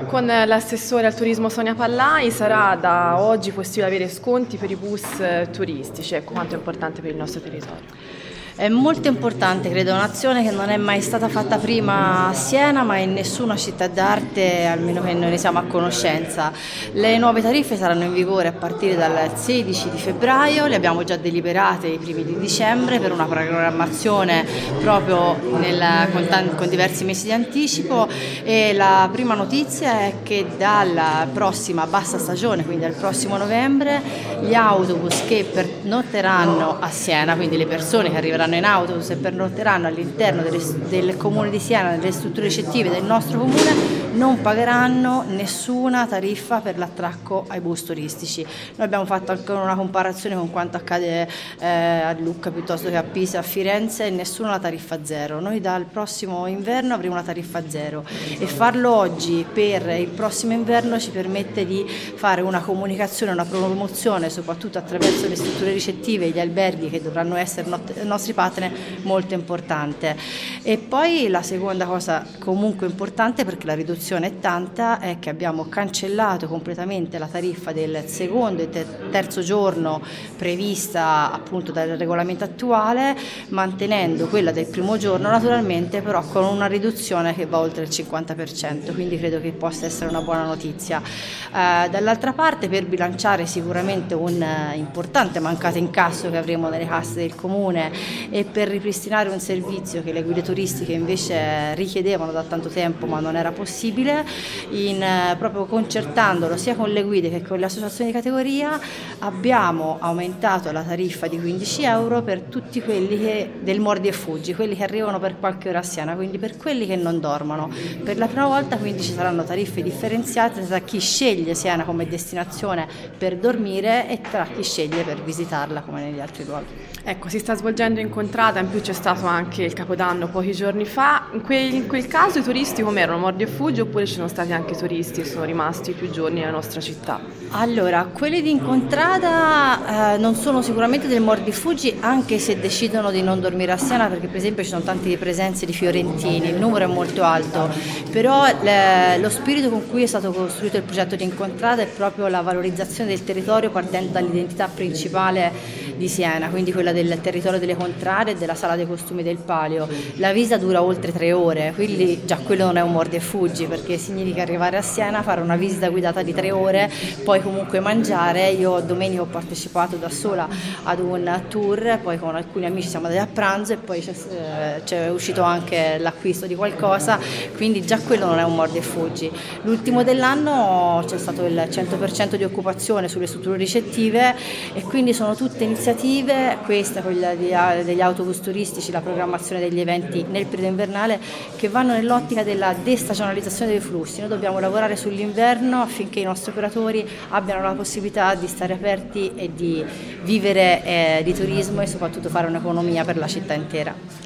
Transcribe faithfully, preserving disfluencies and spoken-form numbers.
Con l'assessore al turismo Sonia Pallai sarà da oggi possibile avere sconti per i bus turistici. Ecco quanto è importante per il nostro territorio. È molto importante, credo, un'azione che non è mai stata fatta prima a Siena, ma in nessuna città d'arte, almeno che noi ne siamo a conoscenza. Le nuove tariffe saranno in vigore a partire dal sedici di febbraio, le abbiamo già deliberate i primi di dicembre per una programmazione proprio nel, con, tanti, con diversi mesi di anticipo, e la prima notizia è che dalla prossima bassa stagione, quindi dal prossimo novembre, gli autobus che pernotteranno a Siena, quindi le persone che arriveranno in autobus e pernotteranno all'interno delle, del comune di Siena, nelle strutture ricettive del nostro comune, non pagheranno nessuna tariffa per l'attracco ai bus turistici. Noi abbiamo fatto anche una comparazione con quanto accade eh, a Lucca piuttosto che a Pisa, a Firenze, e nessuna tariffa zero. Noi dal prossimo inverno avremo una tariffa zero, e farlo oggi per il prossimo inverno ci permette di fare una comunicazione, una promozione, soprattutto attraverso le strutture ricettive e gli alberghi che dovranno essere not- nostri partner, molto importante. E poi la seconda cosa comunque importante, perché la riduzione è tanta, è che abbiamo cancellato completamente la tariffa del secondo e terzo giorno prevista appunto dal regolamento attuale, mantenendo quella del primo giorno naturalmente, però con una riduzione che va oltre il cinquanta per cento, quindi credo che possa essere una buona notizia. Eh, dall'altra parte, per bilanciare sicuramente un eh, importante mancato incasso che avremo nelle casse del comune e per ripristinare un servizio che le guide turistiche invece richiedevano da tanto tempo ma non era possibile, in, eh, proprio concertandolo sia con le guide che con le associazioni di categoria, abbiamo aumentato la tariffa di quindici euro per tutti quelli che, del mordi e fuggi, quelli che arrivano per qualche ora a Siena, quindi per quelli che non dormono. Per la prima volta quindi ci saranno tariffe differenziate tra chi sceglie Siena come destinazione per dormire e tra chi sceglie per visitarla come negli altri luoghi. Ecco, si sta svolgendo in Contrada, in più c'è stato anche il Capodanno pochi giorni fa. In quel, in quel caso i turisti com'erano? Mordi e fuggi, oppure ci sono stati anche turisti che sono rimasti più giorni nella nostra città? Allora, quelli di Incontrada eh, non sono sicuramente del mordi e fuggi, anche se decidono di non dormire a Siena, perché per esempio ci sono tante presenze di fiorentini, il numero è molto alto, però le, lo spirito con cui è stato costruito il progetto di Incontrada è proprio la valorizzazione del territorio partendo dall'identità principale di Siena, quindi quella del territorio delle contrade e della sala dei costumi del Palio. La visita dura oltre tre ore, quindi già quello non è un mordi e fuggi, perché significa arrivare a Siena, fare una visita guidata di tre ore, poi comunque mangiare. Io domenica ho partecipato da sola ad un tour, poi con alcuni amici siamo andati a pranzo e poi c'è, eh, c'è uscito anche l'acquisto di qualcosa, quindi già quello non è un mordi e fuggi. L'ultimo dell'anno c'è stato il cento per cento di occupazione sulle strutture ricettive, e quindi sono tutte iniziative, questa quella di, degli autobus turistici, la programmazione degli eventi nel periodo invernale, che vanno nell'ottica della destagionalizzazione dei flussi. Noi dobbiamo lavorare sull'inverno affinché i nostri operatori abbiano la possibilità di stare aperti e di vivere eh, di turismo e soprattutto fare un'economia per la città intera.